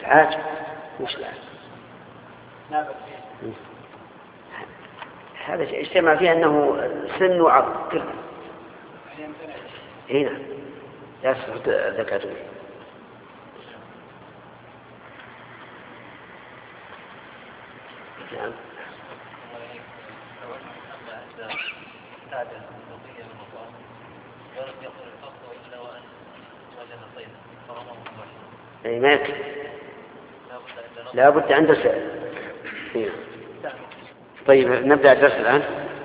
العاجل مش العاجل. هذا اجتمع فيه أنه سن وعظم كله. هنا لا يصح زكاته. نعم. أي ما يكفي، لا بد عند السائل. طيب نبدأ الدرس الآن.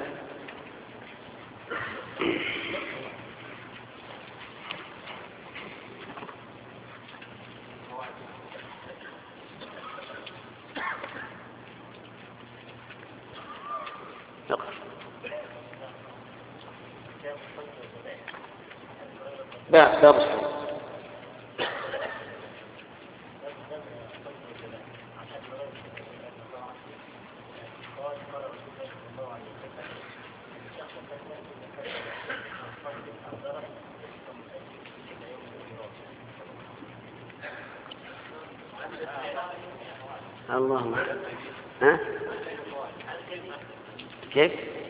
باب الصوم. اللهم ها كيف؟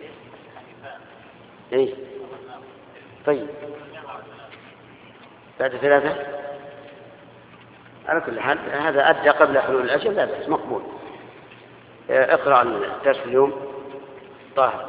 ايه طيب بعد 3 على كل حال هذا أدى قبل حلول الأجل لا بأس مقبول. اقرأ الدرس اليوم. طاهر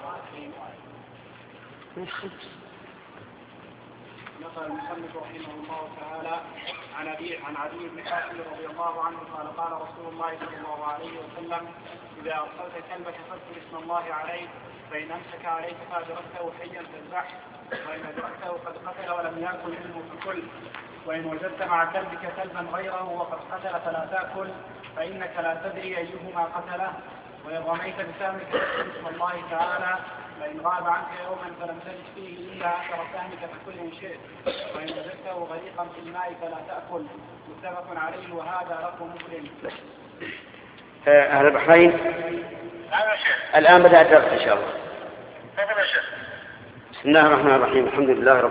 نقل المصنف رحمه الله تعالى عن عدي بن حاتم رضي الله عنه قال رسول الله صلى الله عليه وسلم: إذا أرسلت كلبك فاذكر اسم الله عليه، فإن أمسك عليك فأدركته حيا فاذبحه، وإن أدركته قد قتل ولم يأكل منه فكل، وإن وجدت مع كلبك كلبا غيره وقد قتل فلا تأكل، فإنك لا تدري أيهما قتله. وإن رميت بسهمك فاذكر اسم الله تعالى، فإن غاب عنك يوما فلم تجد فيه إلا أثر سهمك فكل إن شئت، وإن وجدته غريقا في الماء فلا تأكل. متفق عليه وهذا لفظ مسلم. أهل البحرين الآن بدأ الدرس إن شاء الله. بسم الله الرحمن الرحيم. الحمد لله رب